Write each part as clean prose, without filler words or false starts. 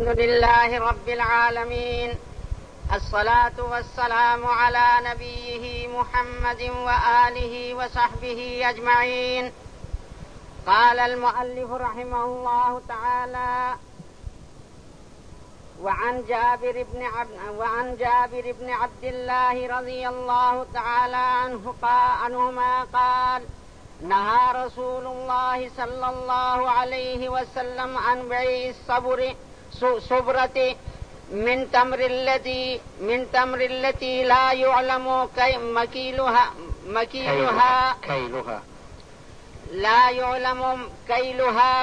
الحمد لله رب العالمين، الصلاة والسلام على نبيه محمد وآله وصحبه أجمعين. قال المؤلف رحمه الله تعالى: وعن جابر بن عبد الله رضي الله تعالى عنهما قال: نهى رسول الله صلى الله عليه وسلم عن بيع الصبرة من تمر التي لا يعلم كيلها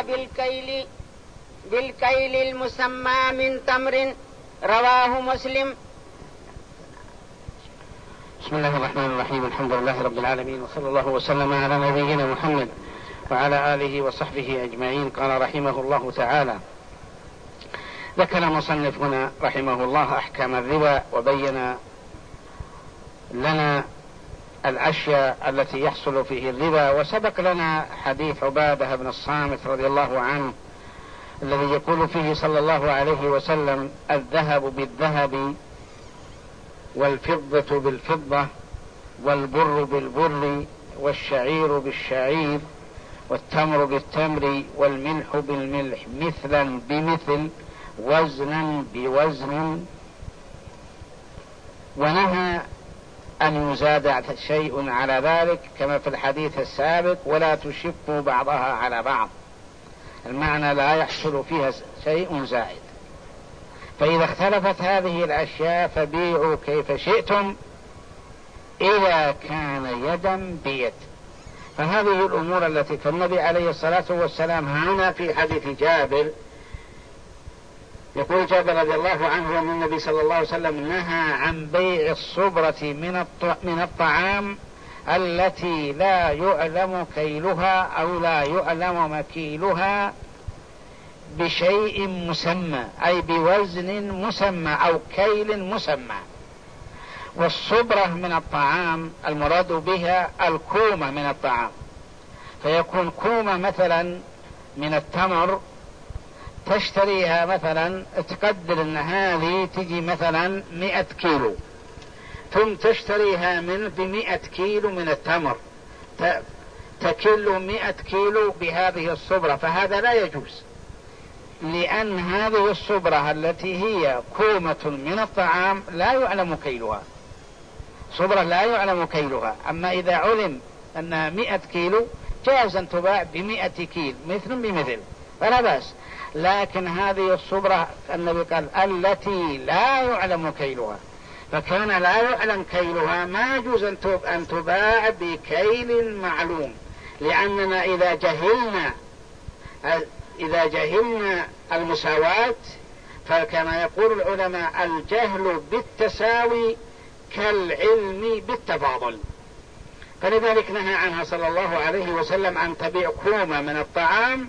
بالكيل المسمى من تمر. رواه مسلم. بسم الله الرحمن الرحيم. الحمد لله رب العالمين، وصلى الله وسلم على نبينا محمد وعلى آله وصحبه أجمعين. قال رحمه الله تعالى: ذكر المصنف هنا رحمه الله أحكام الربا، وبين لنا الأشياء التي يحصل فيه الربا. وسبق لنا حديث عبادة بن الصامت رضي الله عنه الذي يقول فيه صلى الله عليه وسلم: الذهب بالذهب، والفضة بالفضة، والبر بالبر، والشعير بالشعير، والتمر بالتمر، والملح بالملح، مثلا بمثل، وزنا بوزن. ونهى أن يزاد شيء على ذلك كما في الحديث السابق: ولا تشفوا بعضها على بعض، المعنى لا يحصل فيها شيء زائد. فإذا اختلفت هذه الأشياء فبيعوا كيف شئتم إذا كان يدا بيد. فهذه الأمور التي فالنبي عليه الصلاة والسلام هنا في حديث جابر يقول جابر رضي الله عنه أن النبي صلى الله عليه وسلم نهى عن بيع الصبرة من الطعام التي لا يعلم كيلها أو لا يعلم مكيلها بشيء مسمى، أي بوزن مسمى أو كيل مسمى. والصبرة من الطعام المراد بها الكومة من الطعام، فيكون كومة مثلا من التمر تشتريها مثلا، تقدر ان هذه تجي مثلا 100 كيلو، ثم تشتريها ب100 كيلو من التمر، تكل 100 كيلو بهذه الصبرة، فهذا لا يجوز، لأن هذه الصبرة التي هي كومة من الطعام لا يعلم كيلها، صبرة لا يعلم كيلها. أما إذا علم أنها 100 كيلو جاز أن تباع ب100 كيلو مثل بمثل فلا بأس. لكن هذه الصبرة النبي قال التي لا يعلم كيلها، فكان لا يعلم كيلها ما يجوز أن تباع بكيل معلوم، لأننا إذا جهلنا المساواة، فكما يقول العلماء: الجهل بالتساوي كالعلم بالتفاضل. فلذلك نهى عنها صلى الله عليه وسلم أن تبيع كومة من الطعام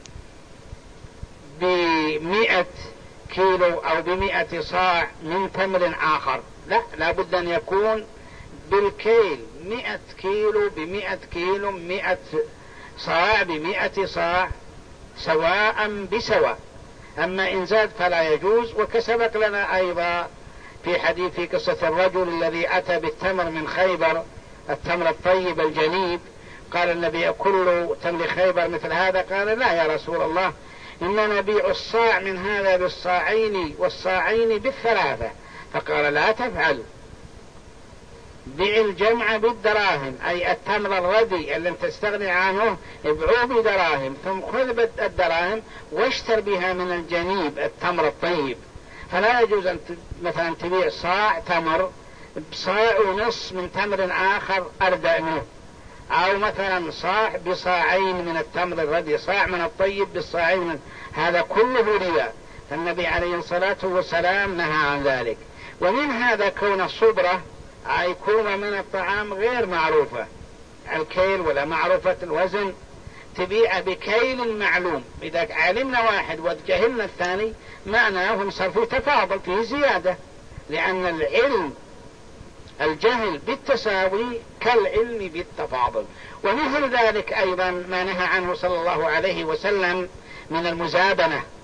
ب100 كيلو أو ب100 صاع من تمر آخر، لا بد أن يكون بالكيل، 100 كيلو ب100 كيلو، 100 صاع ب100 صاع، سواء بسواء. أما إن زاد فلا يجوز. وكسبق لنا أيضا في قصة الرجل الذي أتى بالتمر من خيبر، التمر الطيب الجنيب، قال النبي: كل تمر خيبر مثل هذا؟ قال: لا يا رسول الله، إننا نبيع الصاع من هذا بالصاعين والصاعين بالثلاثة. فقال: لا تفعل، بيع الجمع بالدراهم، أي التمر الردي الذي تستغني عنه ابيعوه بدراهم، ثم خذ الدراهم واشتر بها من الجنيب التمر الطيب. فلا يجوز أن مثلا تبيع صاع تمر بصاع ونص من تمر آخر أردأ منه، أو مثلا صاع بصاعين من التمر الردي، صاع من الطيب بالصاعين هذا كله ربا. فالنبي عليه الصلاة والسلام نهى عن ذلك. ومن هذا كون الصبرة أي كومة من الطعام غير معروفة الكيل ولا معروفة الوزن، تبيع بكيل معلوم. إذا علمنا واحد وجهلنا الثاني معناه صار فيه تفاضل، فيه زيادة، لأن الجهل بالتساوي كالعلم بالتفاضل. ومثل ذلك أيضا ما نهى عنه صلى الله عليه وسلم من المزابنة.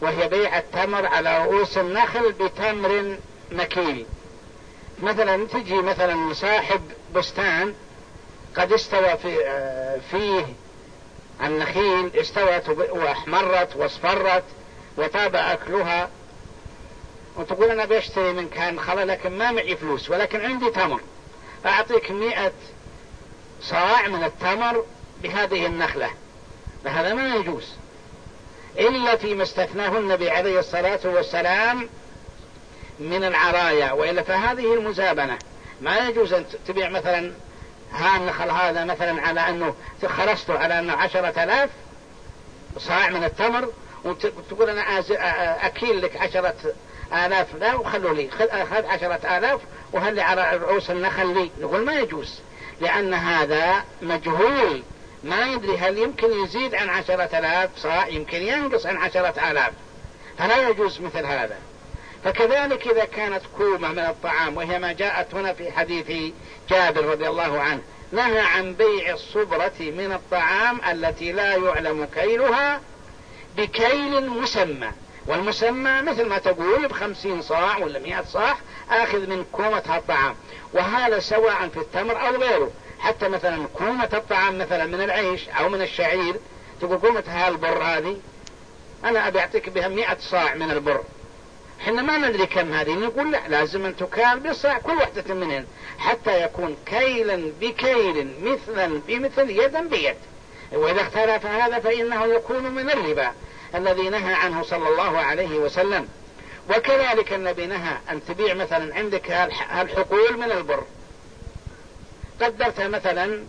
وهي بيع التمر على رؤوس النخل بتمر مكيل. مثلا تجي مثلا صاحب بستان قد استوى فيه النخيل، استوت واحمرت واصفرت وطاب أكلها، وتقول أنا بشتري من كان خلا لكن ما معي فلوس ولكن عندي تمر، أعطيك 100 صاع من التمر بهذه النخلة، فهذا ما يجوز إلا فيما استثناه النبي عليه الصلاة والسلام من العرايا، وإلا فهذه المزابنة. ما يجوز أن تبيع مثلا النخل هذا مثلا على أنه خلصته على أنه 10,000 صاع من التمر، وتقول أنا أكيل لك 10,000 لا وخلوا لي خذ 10,000 وهل على رؤوس النخل لي. نقول ما يجوز، لأن هذا مجهول، ما يدري هل يمكن يزيد عن 10,000 صاع، يمكن ينقص عن 10,000، فلا يجوز مثل هذا. فكذلك إذا كانت كومة من الطعام، وهي ما جاءت هنا في حديث جابر رضي الله عنه، نهى عن بيع الصبرة من الطعام التي لا يعلم كيلها بكيل مسمى، والمسمى مثل ما تقول ب50 صاع ولا 100 صاع آخذ من كومة الطعام، وهذا سواء في التمر أو غيره. حتى مثلا كومة الطعام مثلا من العيش أو من الشعير، تقول كومة هالبر هذه أنا أبي أعطيك بها 100 صاع من البر، حنا ما ندري كم هذه، نقول لا لازم أن تكال بصاع كل واحدة منهن حتى يكون كيلا بكيل مثلا بمثل يدا بيد، وإذا اختلف هذا فإنه يكون من الربا الذي نهى عنه صلى الله عليه وسلم. وكذلك النبي نهى أن تبيع مثلا عندك الحقول من البر، قدرتها مثلا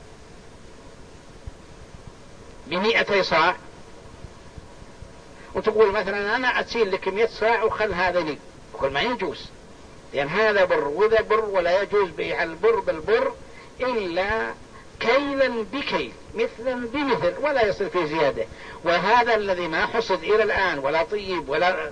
ب200 صاع، وتقول مثلا أنا أتسيل لك 100 صاع وخل هذا لي، يقول ما يجوز، لأن هذا بر وذا بر، ولا يجوز بيع البر بالبر إلا كيلا بكيل مثلا بمثل، ولا يصير في زيادة. وهذا الذي ما حصد إلى الآن ولا طيب ولا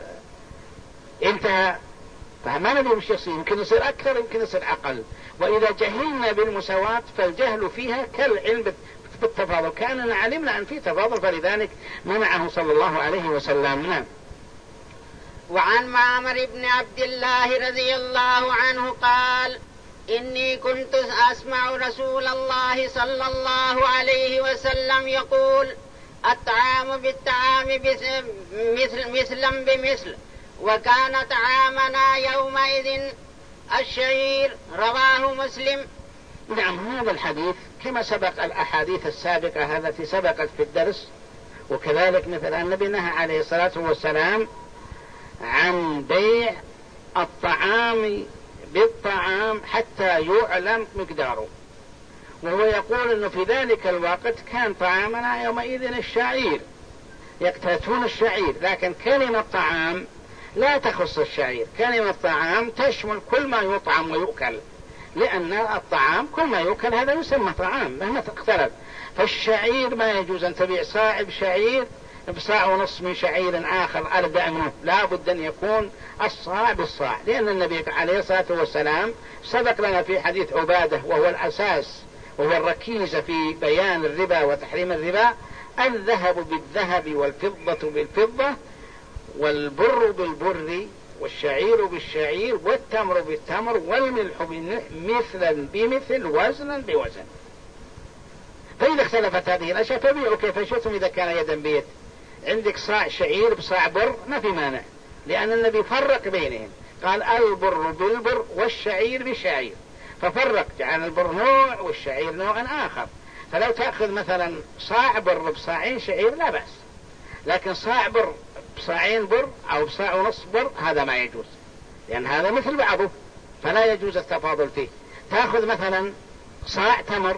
انتهى، فما ندري وش يصير، يمكن يصير أكثر يمكن يصير أقل. وإذا جهلنا بالمساواة فالجهل فيها كالعلم بالتفاضل، كأننا علمنا أن في تفاضل، فلذلك منعه صلى الله عليه وسلم. نعم. وعن معمر بن عبد الله رضي الله عنه قال: إني كنت أسمع رسول الله صلى الله عليه وسلم يقول: الطعام بالطعام مثلا بمثل، وكان طعامنا يومئذ الشعير. رواه مسلم. نعم، هذا الحديث كما سبق الأحاديث السابقة التي سبقت في الدرس، وكذلك مثل النبي نهى عليه الصلاة والسلام عن بيع الطعام بالطعام حتى يعلم مقداره، وهو يقول أنه في ذلك الوقت كان طعامنا يومئذ الشعير، يقتاتون الشعير، لكن كلمة طعام لا تخص الشعير، كلمة طعام تشمل كل ما يطعم ويؤكل، لأن الطعام كل ما يؤكل هذا يسمى طعام مهما اختلف. فالشعير ما يجوز أن تبيع صاع بشعير بصاع ونص من شعير آخر أردأ منه، لا بد أن يكون الصاع بالصاع، لأن النبي عليه الصلاة والسلام سبق لنا في حديث عبادة، وهو الأساس وهو الركيزة في بيان الربا وتحريم الربا: الذهب بالذهب والفضة بالفضة والبر بالبر والشعير بالشعير والتمر بالتمر والملح بالملح مثلا بمثل وزنا بوزن. فإذا اختلفت هذه الأشياء فبيعوا كيف شئتم إذا كان يدا بيد. عندك صاع شعير بصاع بر ما في مانع، لأن النبي فرق بينهم، قال البر بالبر والشعير بالشعير، ففرق، جعل البر نوع والشعير نوع آخر. فلو تأخذ مثلا صاع بر بصاعين شعير لا بأس، لكن صاع بر بصاعين بر أو بصاع ونص بر هذا ما يجوز، لأن هذا مثل بعضه فلا يجوز التفاضل فيه. تأخذ مثلا صاع تمر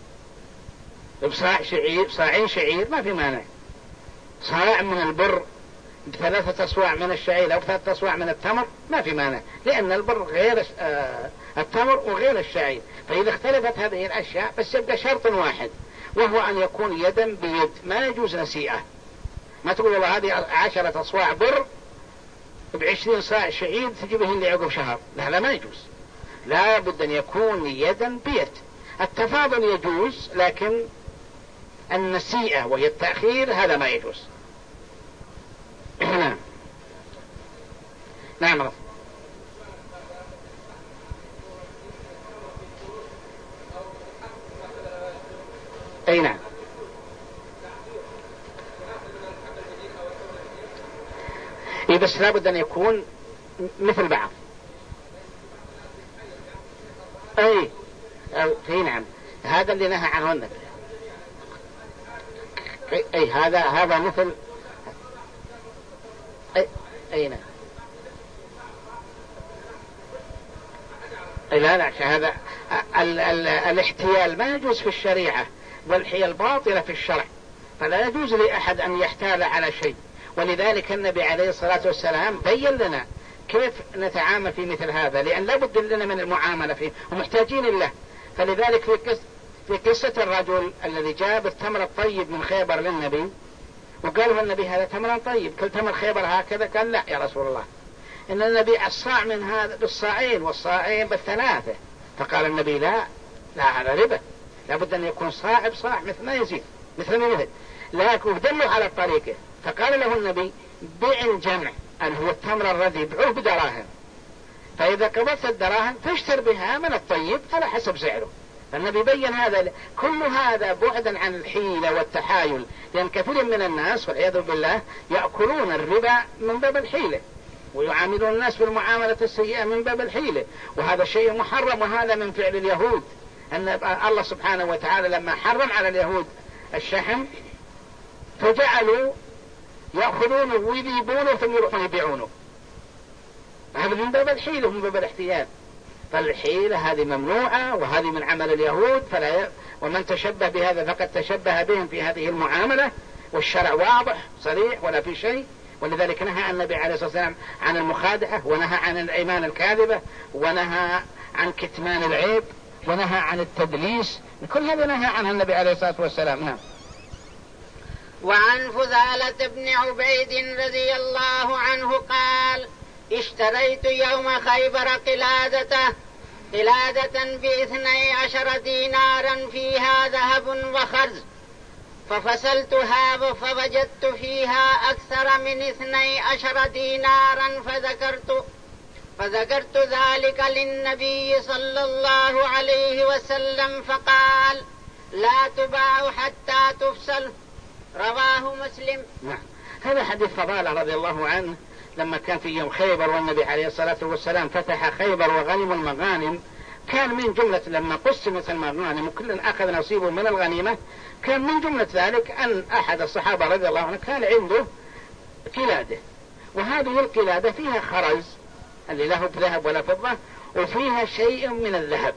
بصاع شعير، صاعين شعير ما في مانع. صاع من البر ب3 أصواع من الشعير أو 3 أصواع من التمر ما في مانع، لأن البر غير التمر وغير الشعير. فإذا اختلفت هذه الأشياء بس يبقى شرط واحد، وهو أن يكون يدا بيد، ما يجوز نسيئة. ما تقول والله هذه 10 أصواع بر ب20 صاع شعير تجيبهن لي عقب شهر، لا ما يجوز، لا بد أن يكون يدا بيد. التفاضل يجوز، لكن النسيئة وهي التأخير هذا ما يجوز. نعم رفض. أي نعم. إيه بس لابد أن يكون مثل بعض. أي نعم، هذا اللي نهى عنه النبي. أي هذا مثل أي نعم. لا هذا الاحتيال ما يجوز في الشريعة، والحيل باطلة في الشرع، فلا يجوز لأحد أن يحتال على شيء. ولذلك النبي عليه الصلاة والسلام بين لنا كيف نتعامل في مثل هذا، لأن لا بد لنا من المعاملة فيه ومحتاجين له. فلذلك في قصة الرجل الذي جاب التمر الطيب من خيبر للنبي وقال له النبي هذا تمر طيب، كل تمر خيبر هكذا؟ قال لا يا رسول الله، إن النبي الصاع من هذا بالصاعين والصاعين بالثلاثة. فقال النبي لا هذا ربا، لابد أن يكون صاع بصاع مثل ما يزيد مثل لكن دلوا على الطريقة. فقال له النبي بيع الجمع اللي هو التمر الردي بيعوه بدراهم، فإذا قبضت الدراهم تشتر بها من الطيب على حسب سعره. فالنبي بين هذا، كل هذا بعدا عن الحيلة والتحايل، لأن كثير من الناس والعياذ بالله يأكلون الربا من باب الحيلة، ويعاملون الناس بالمعاملة السيئة من باب الحيلة، وهذا شيء محرم، وهذا من فعل اليهود. أن الله سبحانه وتعالى لما حرم على اليهود الشحم فجعلوا يأخذونه ويذيبونه ثم يروحون يبيعونه، هذا من باب الحيلة ومن باب الاحتيال. فالحيلة هذه ممنوعة، وهذه من عمل اليهود، ومن تشبه بهذا فقد تشبه بهم في هذه المعاملة، والشرع واضح صريح ولا في شيء. ولذلك نهى النبي عليه الصلاة والسلام عن المخادعة، ونهى عن الأيمان الكاذبة، ونهى عن كتمان العيب، ونهى عن التدليس، كل هذا نهى عنه النبي عليه الصلاة والسلام. نعم. وعن فضالة بن عبيد رضي الله عنه قال اشتريت يوم خيبر قلادة ب12 دينارا فيها ذهب وخرز، ففصلتها فوجدت فيها أكثر من 12 دينارا فذكرت ذلك للنبي صلى الله عليه وسلم فقال لا تباع حتى تفصل، رواه مسلم. نعم. هذا حديث فضالة رضي الله عنه لما كان في يوم خيبر والنبي عليه الصلاة والسلام فتح خيبر وغنم المغانم، كان من جملة لما قسمت المغانم وكل أخذ نصيبه من الغنيمة، كان من جملة ذلك أن أحد الصحابة رضي الله عنه كان عنده قلادة، وهذه القلادة فيها خرز اللي له بذهب ولا فضة، وفيها شيء من الذهب.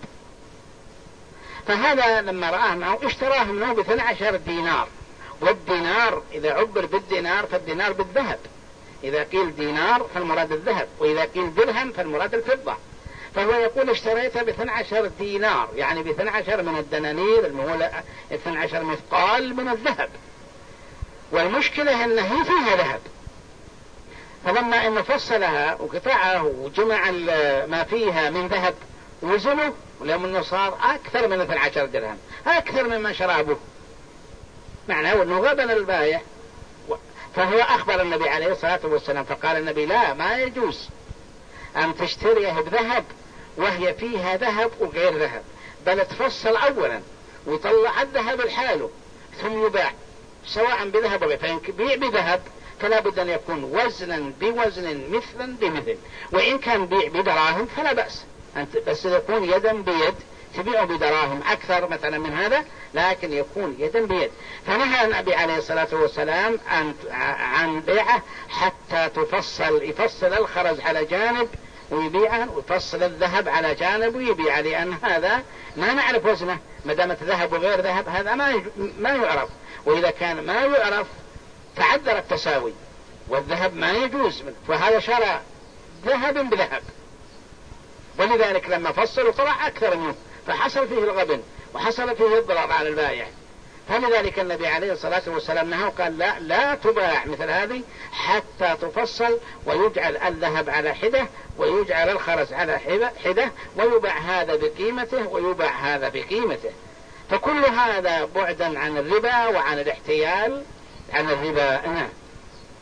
فهذا لما رآه معه اشتراه منه ب12 دينار، والدينار إذا عبر بالدينار فالدينار بالذهب، إذا قيل دينار فالمراد الذهب، وإذا قيل درهم فالمراد الفضة. فهو يقول اشتريتها ب12 دينار، يعني ب12 من الدنانير المولى 12 مثقال من الذهب، والمشكلة أنها فيها ذهب. فلما إن فصلها وقطعها وجمع ما فيها من ذهب وزنه، ولأنه صار أكثر من 12 درهم، أكثر مما شرابه، معناه أنه غبن البايع. فهو أخبر النبي عليه الصلاة والسلام، فقال النبي لا، ما يجوز أن تشتريها بذهب وهي فيها ذهب وغير ذهب، بل تفصل أولا ويطلع الذهب لحاله ثم يباع سواء بذهب وغير. فإن بيع بذهب فلا بد أن يكون وزنا بوزن مثلا بمثل، وإن كان بيع بدراهم فلا بأس، بس يكون يدا بيد، تبيع بدراهم أكثر مثلا من هذا، لكن يكون يدا بيد. فنهى النبي عليه الصلاة والسلام عن بيعه حتى يفصل الخرز على جانب ويبيعه، ويفصل الذهب على جانب ويبيعه، لأن هذا ما نعرف وزنه، ما دامت ذهب وغير ذهب هذا ما يعرف، وإذا كان ما يعرف تعذر التساوي، والذهب ما يجوز، فهذا شرى ذهب بذهب. ولذلك لما فصلوا طلع أكثر منه، فحصل فيه الغبن وحصل فيه الضرر على البائع. فلذلك النبي عليه الصلاة والسلام نهى وقال لا تباع مثل هذه حتى تفصل، ويجعل الذهب على حدة ويجعل الخرز على حدة، ويباع هذا بقيمته ويباع هذا بقيمته. فكل هذا بعدا عن الربا وعن الاحتيال عن الربا.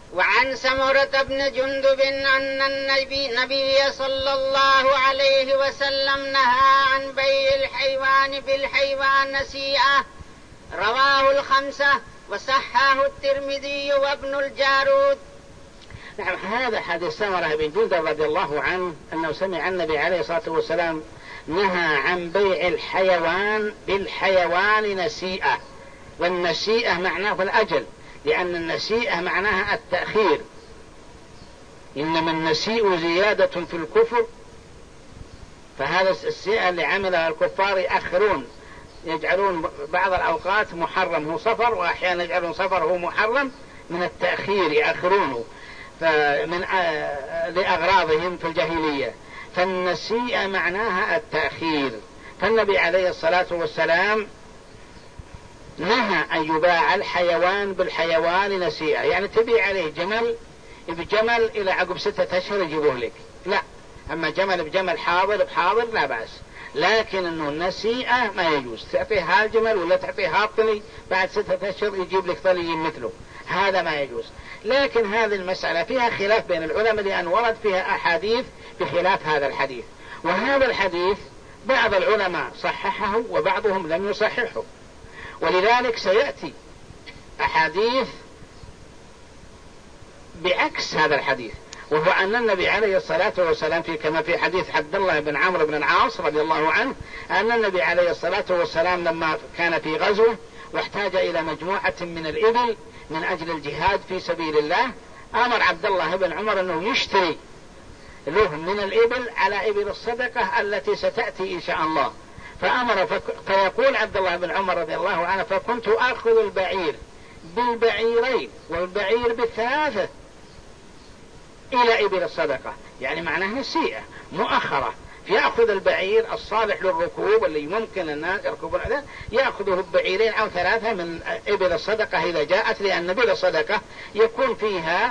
وعن سمرة بن جندب أن النبي صلى الله عليه وسلم نهى عن بيع الحيوان بالحيوان نسيئة، رواه الخمسة وصححه الترمذي وابن الجارود. نعم، هذا حديث سمرة بن جندب رضي الله عنه أنه سمع النبي عليه الصلاة والسلام نهى عن بيع الحيوان بالحيوان نسيئة، والنسيئة معناه الأجل، لأن النسيئة معناها التأخير، إنما النسيء زيادة في الكفر، فهذا السيئة اللي عملها الكفار يأخرون، يجعلون بعض الأوقات محرم هو صفر، وأحيانا يجعلون صفر هو محرم، من التأخير يأخرونه لأغراضهم في الجاهلية، فالنسيئة معناها التأخير. فالنبي عليه الصلاة والسلام نهى أن يباع الحيوان بالحيوان نسيئة، يعني تبيع عليه جمل بجمل إلى عقب 6 أشهر يجيبوه لك، لا، أما جمل بجمل حاضر بحاضر لا بأس، لكن أنه النسيئة ما يجوز، تعطيه هالجمل ولا تعطيه هالطلي بعد 6 أشهر يجيب لك طلي مثله، هذا ما يجوز. لكن هذه المسألة فيها خلاف بين العلماء، لأن ورد فيها أحاديث بخلاف هذا الحديث، وهذا الحديث بعض العلماء صححه وبعضهم لم يصححه، ولذلك سيأتي أحاديث بعكس هذا الحديث، وهو أن النبي عليه الصلاة والسلام كما في حديث عبد الله بن عمرو بن العاص رضي الله عنه، أن النبي عليه الصلاة والسلام لما كان في غزوة واحتاج إلى مجموعة من الإبل من أجل الجهاد في سبيل الله، أمر عبد الله بن عمر أنه يشتري له من الإبل على إبل الصدقة التي ستأتي إن شاء الله، فأمر فيقول عبد الله بن عمر رضي الله عنه فكنت أخذ البعير بالبعيرين والبعير بالثلاثة إلى إبل الصدقة، يعني معناه نسيئة مؤخرة، يأخذ البعير الصالح للركوب اللي ممكن الناس يركبون عليه، يأخذه البعيرين أو 3 من إبل الصدقة إذا جاءت، لأن إبل الصدقة يكون فيها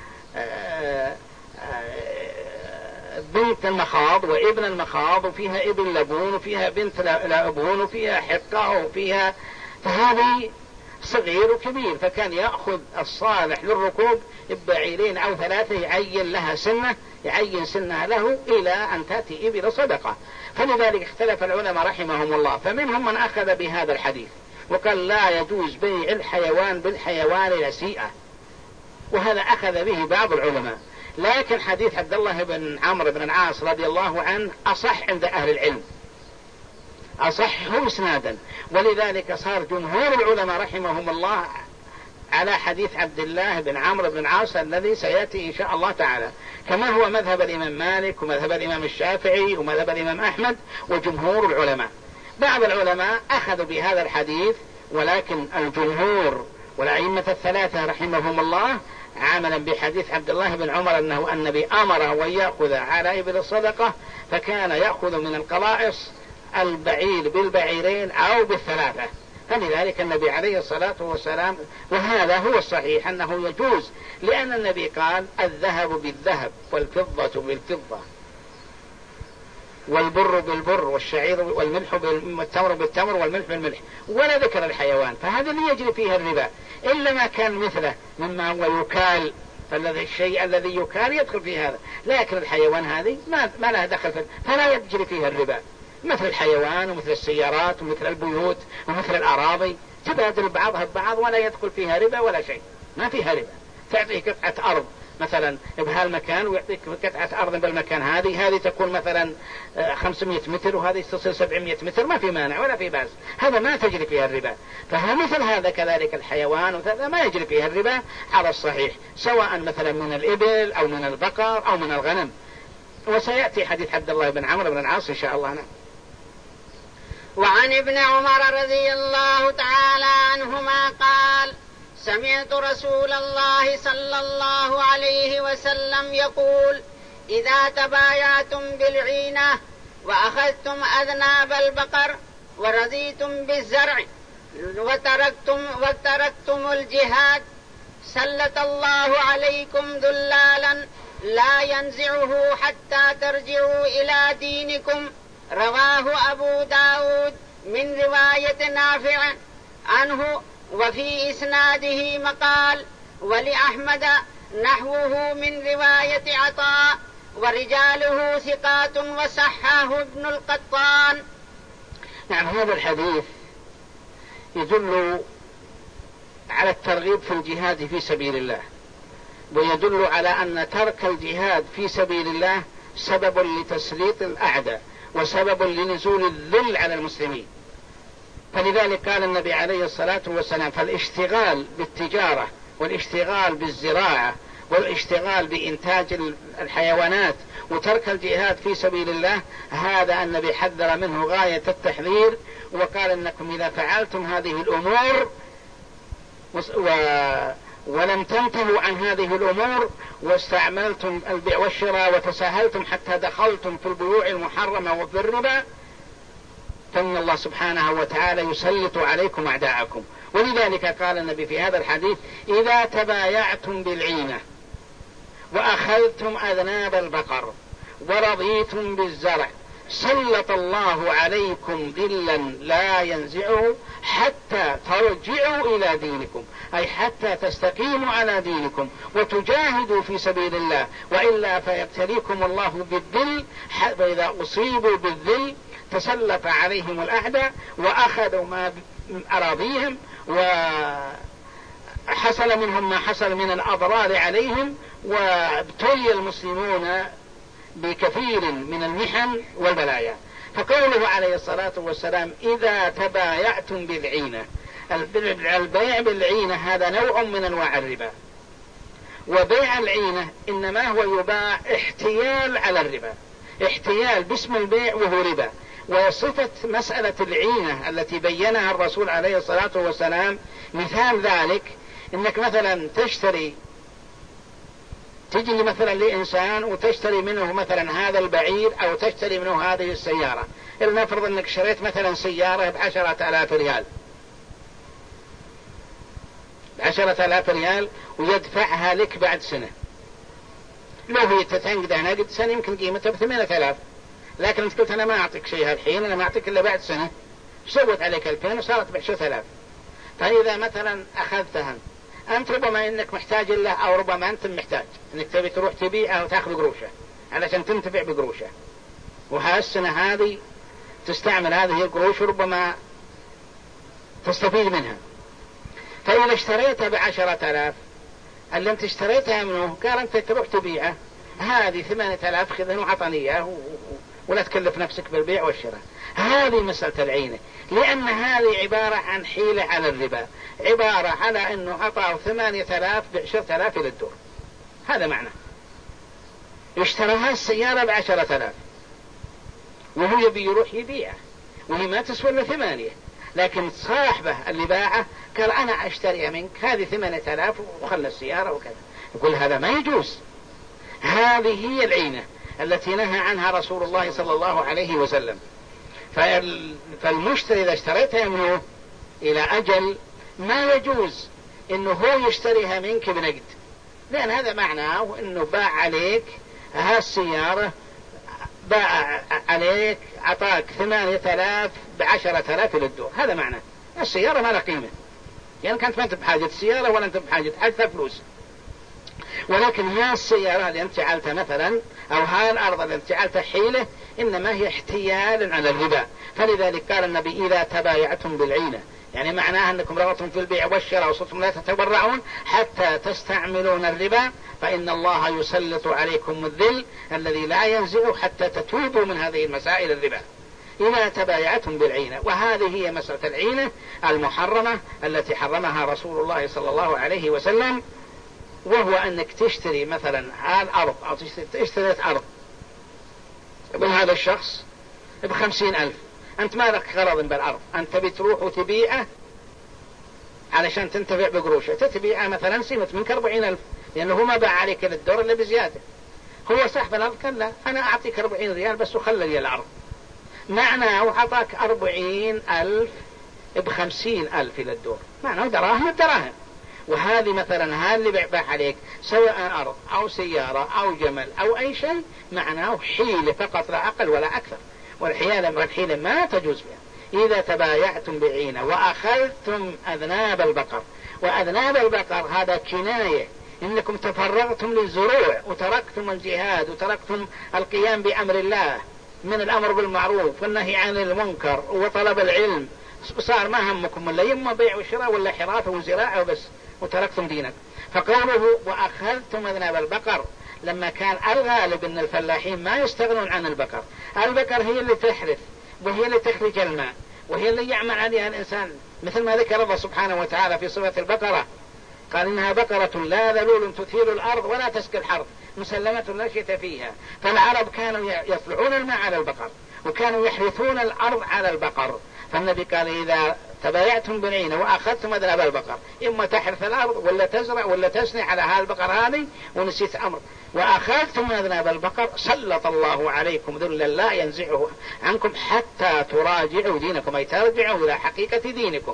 بنت المخاض وابن المخاض، وفيها ابن لبون، وفيها بنت لبون، وفيها حقة، وفيها، فهذه صغير وكبير، فكان يأخذ الصالح للركوب بعيرين أو 3 يعين لها سنة، يعين سنها له إلى أن تأتي إبل صدقة. فلذلك اختلف العلماء رحمهم الله، فمنهم من أخذ بهذا الحديث وقال لا يجوز بيع الحيوان بالحيوان نسيئة، وهذا أخذ به بعض العلماء، لكن حديث عبد الله بن عمرو بن العاص رضي الله عنه أصح عند أهل العلم، أصحه إسنادا، ولذلك صار جمهور العلماء رحمهم الله على حديث عبد الله بن عمرو بن العاص الذي سيأتي إن شاء الله تعالى، كما هو مذهب الإمام مالك ومذهب الإمام الشافعي ومذهب الإمام أحمد وجمهور العلماء. بعض العلماء أخذوا بهذا الحديث، ولكن الجمهور والأئمة الثلاثة رحمهم الله عملا بحديث عبد الله بن عمر أنه النبي أمره ويأخذ على إبل الصدقة، فكان يأخذ من القلائص البعير بالبعيرين أو بالثلاثة، فلذلك النبي عليه الصلاة والسلام، وهذا هو الصحيح أنه يجوز، لأن النبي قال الذهب بالذهب والفضة بالفضة والبر بالبر والشعير والملح بالتمر بالتمر والملح بالملح، ولا ذكر الحيوان، فهذا اللي يجري فيها الربا، إلا ما كان مثله مما هو يكال، فالذي الشيء الذي يكال يدخل في هذا، لكن الحيوان هذه ما لها دخل فيه، فلا يجري فيها الربا، مثل الحيوان ومثل السيارات ومثل البيوت ومثل الأراضي تبادل بعضها ببعض ولا يدخل فيها ربا ولا شيء، ما فيها ربا. تعطيه قطعة أرض مثلا بهالمكان ويعطيك قطعة أرض بالمكان هذه تكون مثلا 500 متر وهذه تصل 700 متر، ما في مانع ولا في بأس، هذا ما تجري فيها الربا. فمثل هذا كذلك الحيوان وهذا ما يجري فيها الربا على الصحيح، سواء مثلا من الإبل أو من البقر أو من الغنم. وسيأتي حديث عبد الله بن عمرو بن العاص إن شاء الله. وعن ابن عمر رضي الله تعالى عنهما قال: سمعت رسول الله صلى الله عليه وسلم يقول: إذا تبايعتم بالعينة وأخذتم أذناب البقر ورضيتم بالزرع وتركتم الجهاد سلط الله عليكم ذلالا لا ينزعه حتى ترجعوا إلى دينكم. رواه أبو داود من رواية نافع عنه، وفي إسناده مقال. ولأحمد نحوه من رواية عطاء ورجاله ثقات وصححه ابن القطان. نعم، هذا الحديث يدل على الترغيب في الجهاد في سبيل الله، ويدل على أن ترك الجهاد في سبيل الله سبب لتسليط الأعداء وسبب لنزول الذل على المسلمين. فلذلك قال النبي عليه الصلاة والسلام: فالاشتغال بالتجارة والاشتغال بالزراعة والاشتغال بإنتاج الحيوانات وترك الجهاد في سبيل الله، هذا النبي حذر منه غاية التحذير، وقال: إنكم إذا فعلتم هذه الأمور ولم تنتهوا عن هذه الأمور واستعملتم البيع والشراء وتساهلتم حتى دخلتم في البيوع المحرمة وفي الربا، فإن الله سبحانه وتعالى يسلط عليكم أعداءكم. ولذلك قال النبي في هذا الحديث: إذا تبايعتم بالعينة وأخذتم أذناب البقر ورضيتم بالزرع سلط الله عليكم ذلا لا ينزعه حتى ترجعوا إلى دينكم، أي حتى تستقيموا على دينكم وتجاهدوا في سبيل الله، وإلا فيبتليكم الله بالذل. فإذا أصيبوا بالذل تسلط عليهم الأعداء وأخذوا ما أراضيهم وحصل منهم ما حصل من الأضرار عليهم، وابتلي المسلمون بكثير من المحن والبلايا. فقوله عليه الصلاة والسلام: إذا تبايعتم بالعينة، البيع بالعينة هذا نوع من أنواع الربا، وبيع العينة إنما هو يباع احتيال على الربا، احتيال باسم البيع وهو ربا. وصفة مسألة العينة التي بينها الرسول عليه الصلاة والسلام مثال ذلك إنك مثلا تجي مثلا لإنسان وتشتري منه مثلا هذا البعير أو تشتري منه هذه السيارة. لنفرض أنك شريت مثلا سيارة ب10,000 ريال، 10,000 ريال، ويدفعها لك بعد سنة. لو هي تتنقدها نقد سنة يمكن قيمتها ب8,000، لكن انت قلت: أنا ما أعطيك شيء الحين، أنا ما أعطيك إلا بعد سنة، سوت عليك 2000 وصارت ب10,000. فإذا مثلا أخذتها أنت ربما إنك محتاج له، أو ربما أنت محتاج إنك تبي تروح تبيعه وتأخذ قروشه علشان تنتفع بقروشه، وهالسنة هذه تستعمل هذه القروش وربما تستفيد منها. فإذا اشتريتها ب10,000 اللي أنت اشتريتها منه قال أنت تروح تبيعه، هذه 8,000 خذها وعطني إياه ولا تكلف نفسك بالبيع والشراء. هذه مسألة العينة، لأن هذه عبارة عن حيلة على الربا، عبارة على أنه أعطاه 8,000 ب10,000 إلى الدور. هذا معنى اشتراها السيارة ب10,000 وهو يبي يروح يبيعه وهي ما تسوى إلا 8، لكن صاحبه اللي باعه قال: أنا أشتريها منك هذه 8,000 وخلى السيارة وكذا. يقول هذا ما يجوز. هذه هي العينة التي نهى عنها رسول الله صلى الله عليه وسلم. فالمشتري إذا اشتريتها منه إلى أجل ما يجوز إنه هو يشتريها منك بنقد، لأن هذا معناه إنه باع عليك هالسيارة، باع عليك عطاك 8,000 ب10,000 للدور. هذا معناه السيارة ما لها قيمة، يعني كانت ما أنت بحاجة السيارة ولا أنت بحاجة فلوس. ولكن ها السيارة اللي أنت جعلتها مثلا، أو ها الأرض اللي أنت جعلتها حيلة، إنما هي احتيال على الربا. فلذلك قال النبي: إذا تبايعتم بالعينة، يعني معناها أنكم رغبتم في البيع والشراء وصرتم لا تتبرعون حتى تستعملون الربا، فإن الله يسلط عليكم الذل الذي لا ينزع حتى تتوبوا من هذه المسائل الربا. إذا تبايعتم بالعينة، وهذه هي مسألة العينة المحرمة التي حرمها رسول الله صلى الله عليه وسلم، وهو أنك تشتري مثلا الأرض، أو اشتريت أرض من هذا الشخص ب50,000، أنت ما لك غرض بالأرض، أنت بتروح وتبيعه علشان تنتفع بقروشه، تتبيعه مثلا سمة منك 40,000، لأنه هو ما باع عليك للدور إلا بزيادة. هو صاحب الأرض قال: لا، أنا أعطيك 40 ريال بس وخلى لي الأرض. معناه أعطاك 40,000 ب50,000 إلى الدور، معناه دراهم بدراهم. وهذه مثلا هذا اللي باع عليك سواء أرض أو سيارة أو جمل أو أي شيء، معناه حيلة فقط لا أقل ولا أكثر، والحيلة ما تجوز بها. إذا تبايعتم بعينة وأخذتم أذناب البقر، وأذناب البقر هذا كناية إنكم تفرغتم للزروع وتركتم الجهاد وتركتم القيام بأمر الله من الأمر بالمعروف والنهي عن المنكر وطلب العلم. صار ما همكم ولا يما بيع وشراء ولا حرافة وزراعة وبس، وتركتم دينك. فقوله وأخذتم أذناب البقر، لما كان الغالب أن الفلاحين ما يستغنون عن البقر. البقر هي اللي تحرث وهي اللي تخرج الماء وهي اللي يعمل عليها الإنسان، مثل ما ذكر الله سبحانه وتعالى في صفة البقرة، قال إنها بقرة لا ذلول تثير الأرض ولا تسقي الحرث مسلمة لا شتاء فيها. فالعرب كانوا يطلعون الماء على البقر وكانوا يحرثون الأرض على البقر. فالنبي قال إذا تبايعتم بالعينة وأخذتم أذناب البقر، إما تحرث الأرض ولا تزرع ولا تسني على هالبقر هذه، ونسيت أمر وأخذتم أذناب البقر سلط الله عليكم ذلا لا ينزعه عنكم حتى تراجعوا دينكم، أي ترجعوا إلى حقيقة دينكم.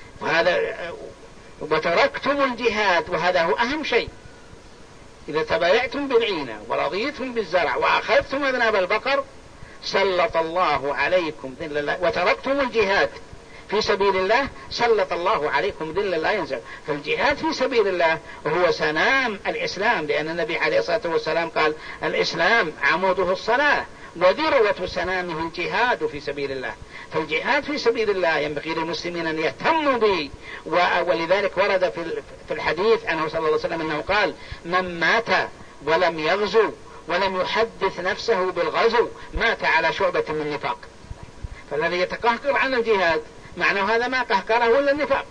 وتركتم الجهاد، وهذا هو أهم شيء. إذا تبايعتم بالعينة ورضيتم بالزرع وأخذتم أذناب البقر سلط الله عليكم ذلا لا، وتركتم الجهاد في سبيل الله سلط الله عليكم ذلا لا ينزع. فالجهاد في سبيل الله هو سنام الإسلام، لأن النبي عليه الصلاة والسلام قال الإسلام عموده الصلاة وذروة سنامه الجهاد في سبيل الله. فالجهاد في سبيل الله ينبغي للمسلمين أن يهتموا به. ولذلك ورد في الحديث عنه صلى الله عليه وسلم أنه قال من مات ولم يغزو ولم يحدث نفسه بالغزو مات على شعبة من النفاق. فالذي يتقهقر عن الجهاد معناه هذا ما قهقره إلا النفاق.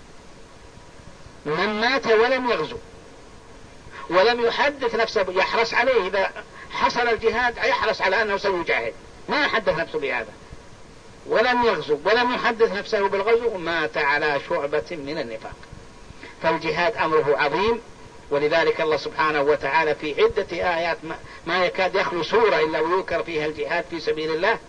من مات ولم يغزو ولم يحدث نفسه، يحرص عليه إذا حصل الجهاد يحرص على أنه سيجاهد، ما يحدث نفسه بهذا. ولم يغزو ولم يحدث نفسه بالغزو مات على شعبة من النفاق. فالجهاد أمره عظيم، ولذلك الله سبحانه وتعالى في عدة آيات ما يكاد يخلو سورة إلا ويذكر فيها الجهاد في سبيل الله.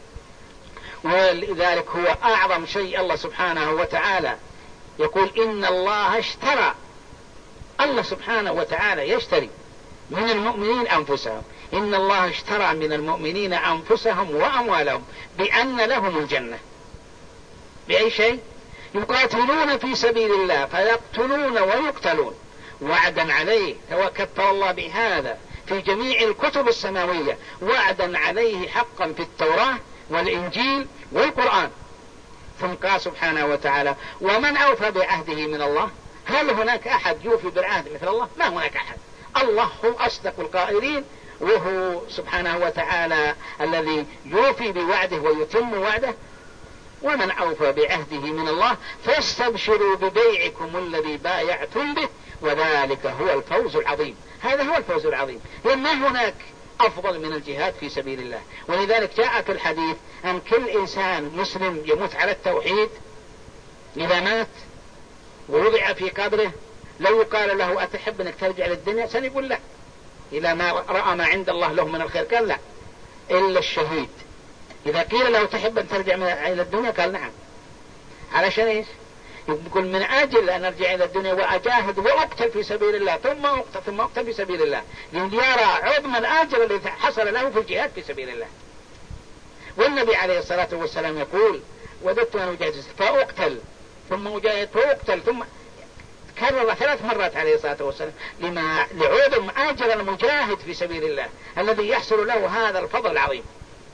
ولذلك هو أعظم شيء. الله سبحانه وتعالى يقول إن الله اشترى، الله سبحانه وتعالى يشتري من المؤمنين أنفسهم، إن الله اشترى من المؤمنين أنفسهم وأموالهم بأن لهم الجنة. بأي شيء؟ يقاتلون في سبيل الله فيقتلون ويقتلون وعدا عليه، وكفر الله بهذا في جميع الكتب السماوية، وعدا عليه حقا في التوراة والإنجيل والقرآن. ثم قال سبحانه وتعالى ومن أوفى بعهده من الله. هل هناك أحد يوفي بالعهد مثل الله؟ ما هناك أحد. الله هو أصدق القائلين، وهو سبحانه وتعالى الذي يوفي بوعده ويتم وعده. ومن أوفى بعهده من الله فاستبشروا ببيعكم الذي بايعتم به وذلك هو الفوز العظيم. هذا هو الفوز العظيم، وما هناك أفضل من الجهاد في سبيل الله. ولذلك جاء في الحديث أن كل إنسان مسلم يموت على التوحيد إذا مات ووضع في قبره لو قال له أتحب أنك ترجع للدنيا سنقول لا، إذا ما رأى ما عند الله له من الخير قال لا، إلا الشهيد إذا قيل له تحب أن ترجع إلى الدنيا قال نعم. علشان إيش؟ يقول من أجل أن أرجع إلى الدنيا وأجاهد وأقتل في سبيل الله ثم أقتل في سبيل الله، ليرى عظم الأجر الذي حصل له في الجهاد في سبيل الله. والنبي عليه الصلاة والسلام يقول وددت أن أجاهد فأقتل ثم أجاهد فأقتل، ثم كرر 3 مرات عليه الصلاة والسلام لعظم أجر المجاهد في سبيل الله الذي يحصل له هذا الفضل العظيم.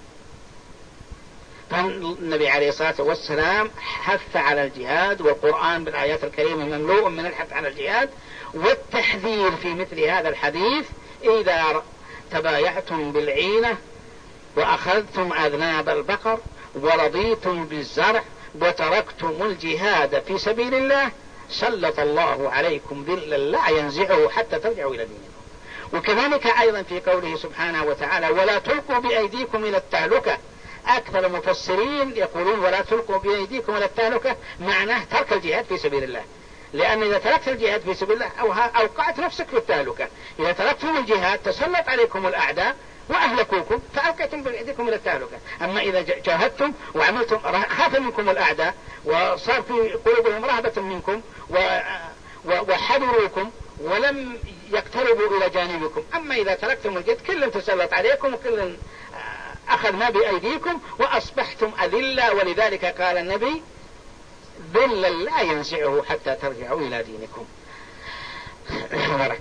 فالنبي عليه الصلاة والسلام حث على الجهاد، والقرآن بالآيات الكريمة مملوء من الحث على الجهاد والتحذير في مثل هذا الحديث. إذا تبايعتم بالعينة وأخذتم أذناب البقر ورضيتم بالزرع وتركتم الجهاد في سبيل الله سلط الله عليكم ذلا لا ينزعه حتى ترجعوا إلى دينكم. وكذلك أيضا في قوله سبحانه وتعالى ولا تلقوا بأيديكم إلى التهلكة. أكثر المفسرين يقولون ولا تلقوا بأيديكم إلى التهلكة معناه ترك الجهاد في سبيل الله، لأن إذا تركت الجهاد في سبيل الله أوقعت نفسك في التهلكة. إذا تركتم الجهاد تسلط عليكم الأعداء وأهلكوكم فألقيتم بأيديكم إلى التهلكة. أما إذا جاهدتم وعملتم خاف منكم الأعداء وصار في قلوبهم رهبة منكم وحذروكم ولم يقتربوا إلى جانبكم. أما إذا تركتم الجهاد كل تسلط عليكم وكل أخذ ما بأيديكم وأصبحتم أذلة. ولذلك قال النبي ذلا لا ينزعه حتى ترجعوا إلى دينكم. بركة.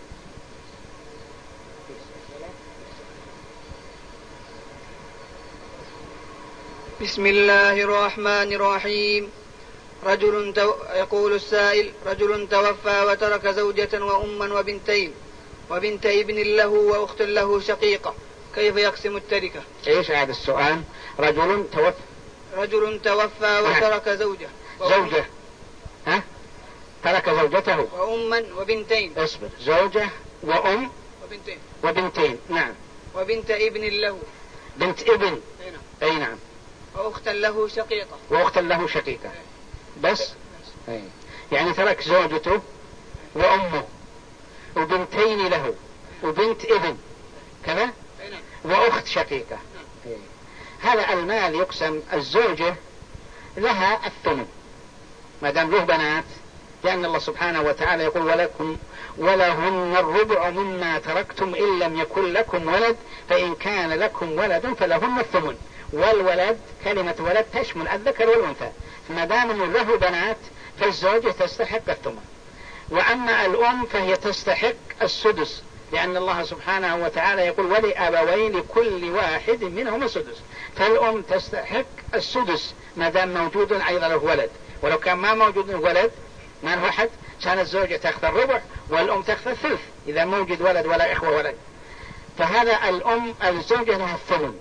بسم الله الرحمن الرحيم. يقول السائل: رجل توفى وترك زوجة وأما وبنت ابن له وأخت له شقيقة، كيف يقسم التركة؟ ايش هذا السؤال؟ رجل توفى وترك زوجة ها؟ ترك زوجته وأما وبنتين. اصبر. زوجة وأم وبنتين. نعم. وبنت ابن له. بنت ابن. اي نعم. وأخت له شقيقة. بس يعني ترك زوجته وأمه وبنتين له وبنت ابن كذا وأخت شقيقة. هذا المال يقسم. الزوجة لها الثمن ما دام له بنات، لأن الله سبحانه وتعالى يقول: ولهن الربع مما تركتم إن لم يكن لكم ولد، فإن كان لكم ولد فلهن الثمن. والولد كلمة ولد تشمل الذكر والأنثى، ما دام له بنات فالزوجة تستحق الثمن. وأما الأم فهي تستحق السدس، لأن الله سبحانه وتعالى يقول: ولأبوين لكل واحد منهما السدس. فالأم تستحق السدس ما دام موجود أيضا له ولد، ولو كان ما موجود له ولد ما له أحد كان الزوجة تأخذ الربع والأم تأخذ الثلث إذا موجود ولد ولا إخوة ولد. فهذا الزوجة لها الثمن.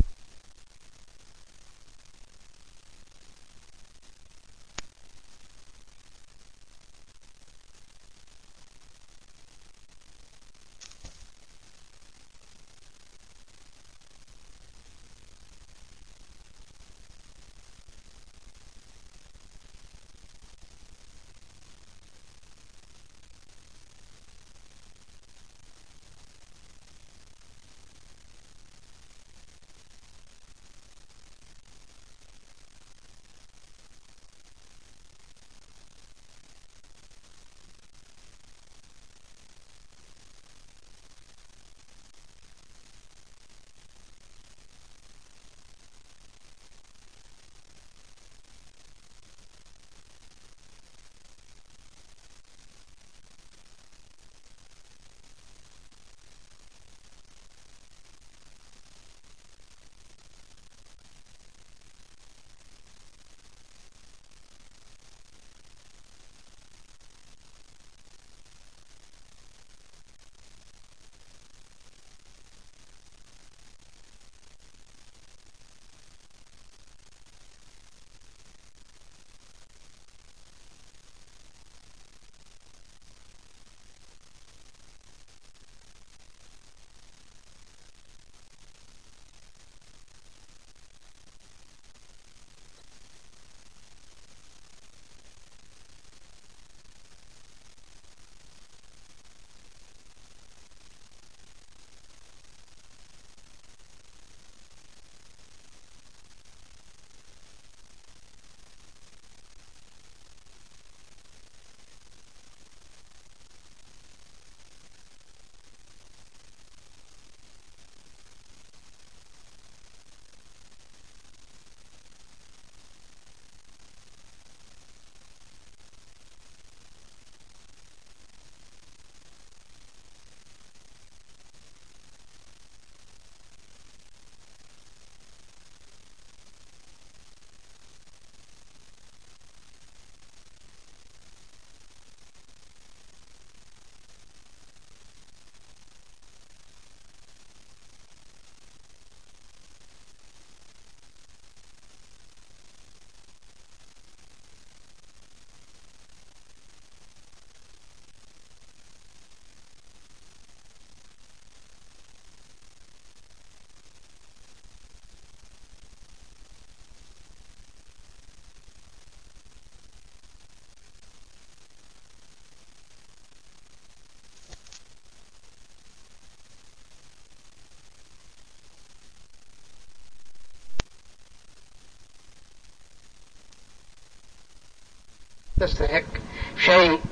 تستحق شيء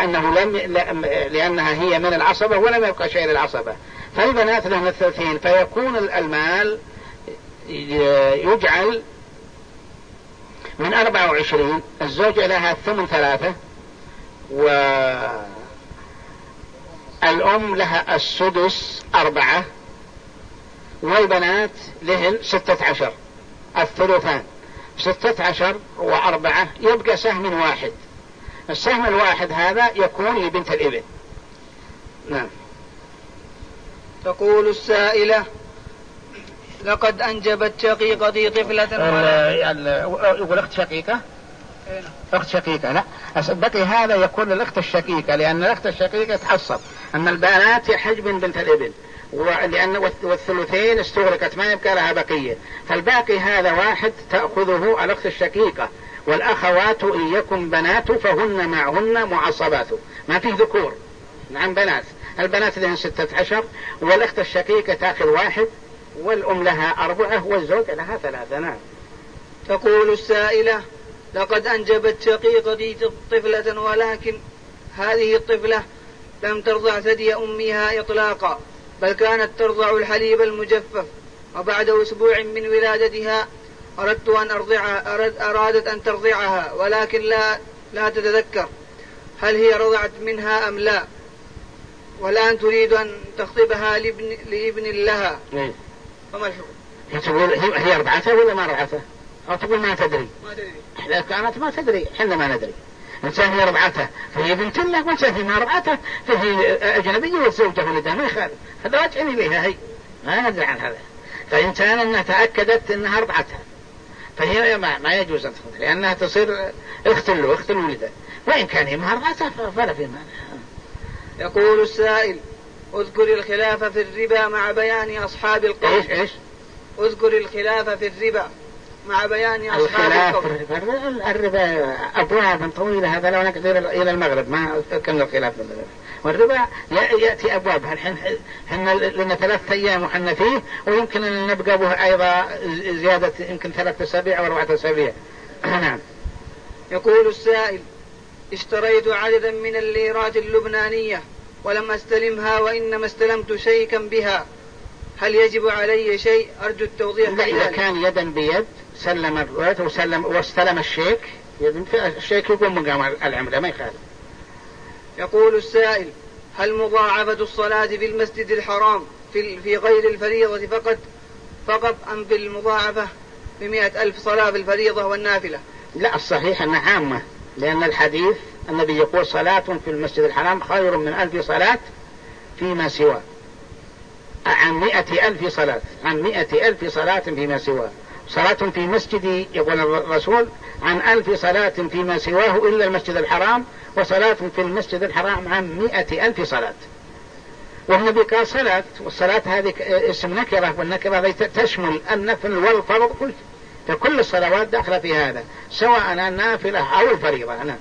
لأنها هي من العصبة ولم يبقى شيء للعصبة. فالبنات لهم الثلثين، فيكون المال يجعل من 24. الزوجة لها الثمن 3 الأم لها السدس 4 والبنات لهن 16 الثلثان. 16 و4 يبقى سهم واحد. السهم الواحد هذا يكون لبنت الابن. نعم. تقول السائلة: لقد أنجبت شقيقتي طفلة. يقول أخت شقيقة. أخت شقيقة لا، بقي هذا يكون للأخت الشقيقة، لأن الأخت الشقيقة تحصل. أما البنات يحجب بنت الابن، لأن والثلثين استغرقت ما يبقى لها بقية، فالباقي هذا واحد تأخذه الأخت الشقيقة. والأخوات إن يكن بنات فهن معهن معصبات، ما فيه ذكور. نعم بنات، البنات لهن 16 والأخت الشقيقة تأخذ 1 والأم لها 4 والزوج لها 3. نعم. تقول السائلة: لقد أنجبت شقيقتي طفلة، ولكن هذه الطفلة لم ترضع ثدي أمها إطلاقا، بل كانت ترضع الحليب المجفف، وبعد أسبوع من ولادتها أرادت أن ترضعها، ولكن لا تتذكر هل هي رضعت منها أم لا، والآن تريد أن تخطبها لابن لها، فما الحكم؟ تقول هي رضعتها ولا ما رضعتها؟ أو تقول ما تدري؟ إذا كانت ما تدري حنا ما ندري. إنسان هي رضعته فهي بنت له، وإنسان هي ما رضعته فهي أجنبية والزوجة ولدها ما يخالف، هذا راجعين إليها هي، ما ندري عن هذا. فإنسان أنها تأكدت أنها رضعتها فهي ما يجوز أن تخطب، لأنها تصير أخت له أخت الولدة، وإن كان هي ما رضعتها فلا في مانع. يقول السائل: اذكر الخلاف في الربا مع بيان أصحاب القول. إيش؟ اذكر الخلاف في الربا مع بيان أصحاب القول. الربا أبواب طويلة، هذا لو نقدر إلى المغرب ما كمل الخلاف. والربا يأتي أبواب، حنا لنا 3 أيام وحنا فيه، ويمكن أن نبقى به أيضا زيادة يمكن 3 أسابيع أو 4 أسابيع. نعم. يقول السائل: اشتريت عددا من الليرات اللبنانية ولم أستلمها، وإنما استلمت شيكا بها، هل يجب علي شيء؟ أرجو التوضيح. لا، إذا كان يدا بيد سلم الرؤية واستلم الشيك، الشيك يكون مقام العملة ما يخالف. يقول السائل: هل مضاعفة الصلاة في المسجد الحرام في غير الفريضة فقط أم في المضاعفة ب100,000 صلاة في الفريضة والنافلة؟ لا، الصحيح أنها عامة، لأن الحديث النبي يقول: صلاة في المسجد الحرام خير من 1000 صلاة فيما سواه، عن 100,000 صلاة، عن 100,000 صلاة فيما سواه. صلاة في مسجدي يقول الرسول عن 1000 صلاة فيما سواه إلا المسجد الحرام، وصلاة في المسجد الحرام عن 100,000 صلاة. والنبي قال صلاة، والصلاة هذه اسم نكرة، والنكرة هذه تشمل النفل والفرض، فكل الصلوات داخلة في هذا، سواء النافلة أو الفريضة. أنا.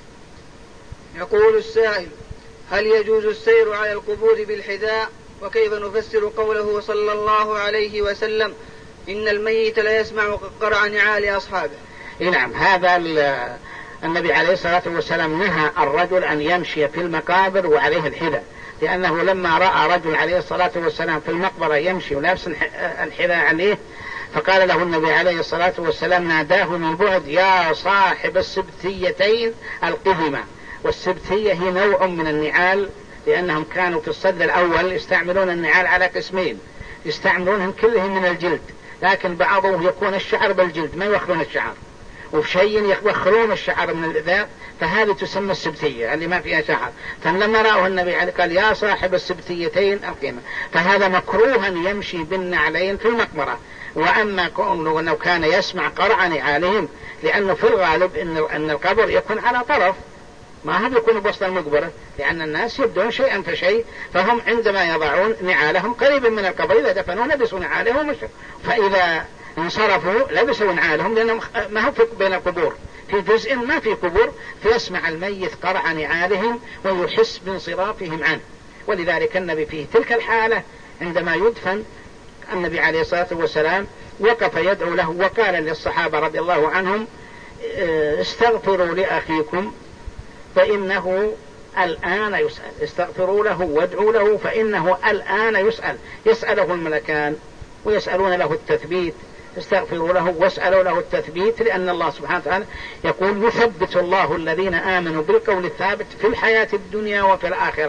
يقول السائل: هل يجوز السير على القبور بالحذاء؟ وكيف نفسر قوله صلى الله عليه وسلم: إن الميت لا يسمع قرع نعال أصحابه؟ نعم، هذا النبي عليه الصلاة والسلام نهى الرجل أن يمشي في المقابر وعليه الحذاء، لأنه لما رأى رجل عليه الصلاة والسلام في المقبرة يمشي ولابس الحذاء عليه، فقال له النبي عليه الصلاة والسلام ناداه من بعد: يا صاحب السبتيتين القهمة. والسبتية هي نوع من النعال، لأنهم كانوا في الصدر الأول يستعملون النعال على قسمين، يستعملونهم كلهم من الجلد، لكن بعضهم يكون الشعر بالجلد ما يوخرون الشعر، وفي شيء يوخرون الشعر من الإذاب، فهذه تسمى السبتية اللي ما فيها شعر. فلما رأوه النبي عليه قال: يا صاحب السبتيتين القهمة. فهذا مكروها يمشي بالنعلين في المقبرة. وأما كونه كان يسمع قرع نعالهم، لأنه في الغالب أن القبر يكون على طرف، ما هم يكونوا بوسط المقبرة، لأن الناس يبدون شيئا فشيء، فهم عندما يضعون نعالهم قريبا من القبر إذا دفنوا لبسوا نعالهم، فإذا انصرفوا لبسوا نعالهم، لأنهم ما هو بين القبور، في جزء ما في قبور، فيسمع الميت قرع نعالهم ويحس بانصرافهم عنه. ولذلك النبي في تلك الحالة عندما يدفن النبي عليه الصلاة والسلام وقف يدعو له، وقال للصحابة رضي الله عنهم: استغفروا لأخيكم فإنه الآن يسأل، استغفروا له وادعوا له فإنه الآن يسأل. يسأله الملكان ويسألون له التثبيت، استغفروا له واسألوا له التثبيت، لأن الله سبحانه وتعالى يقول: يثبت الله الذين آمنوا بالقول الثابت في الحياة الدنيا وفي الآخرة.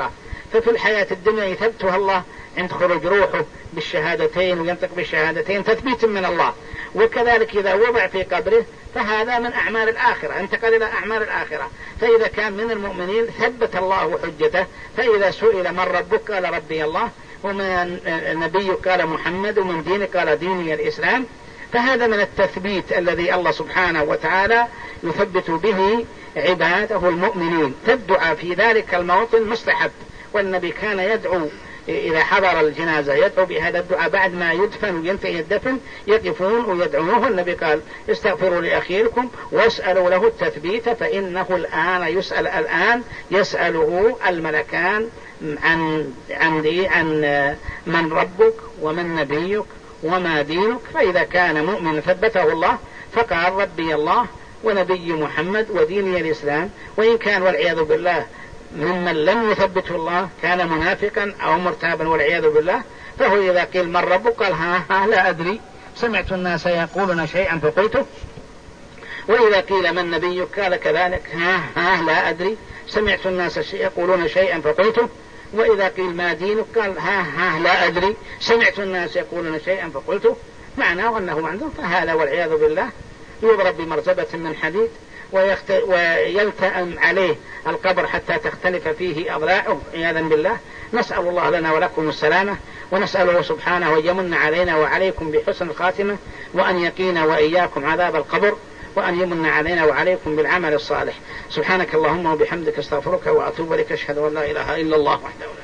ففي الحياة الدنيا يثبتها الله عند خروج روحه بالشهادتين وينطق بالشهادتين تثبيت من الله. وكذلك إذا وضع في قبره فهذا من أعمال الآخرة، انتقل إلى أعمال الآخرة. فإذا كان من المؤمنين ثبت الله حجته، فإذا سئل من ربك قال ربي الله، ومن نبيك قال محمد، ومن دينك قال ديني الإسلام. فهذا من التثبيت الذي الله سبحانه وتعالى يثبت به عباده المؤمنين. فالدعاء في ذلك الموطن مستحب، والنبي كان يدعو إذا حضر الجنازة يدعو بهذا الدعاء بعد ما يدفن وينتهي الدفن، يقفون ويدعوه. النبي قال استغفروا لأخيكم واسألوا له التثبيت فإنه الآن يسأل، الآن يسأله الملكان عن من ربك ومن نبيك وما دينك. فإذا كان مؤمن ثبته الله فقال ربي الله ونبي محمد وديني الإسلام. وإن كان والعياذ بالله ممن لم يثبته الله كان منافقا أو مرتابا والعياذ بالله، فهو إذا قيل من ربك قال ها لا أدري، سمعت الناس يقولون شيئا فقلته. وإذا قيل من نبيك قال كذلك ها لا أدري، سمعت الناس يقولون شيئا فقلته. وإذا قيل ما دينك قال ها لا أدري، سمعت الناس يقولون شيئا فقلته. معناه أنه عندهم. فهذا والعياذ بالله يضرب بمرزبة من حديد ويلتئم عليه القبر حتى تختلف فيه أضلاعه عياذا بالله. نسأل الله لنا ولكم السلامة، ونسأله سبحانه أن يمن علينا وعليكم بحسن الخاتمة، وأن يقينا وإياكم عذاب القبر، وأن يمن علينا وعليكم بالعمل الصالح. سبحانك اللهم وبحمدك استغفرك وأتوب إليك، أشهد أن لا إله إلا الله وحده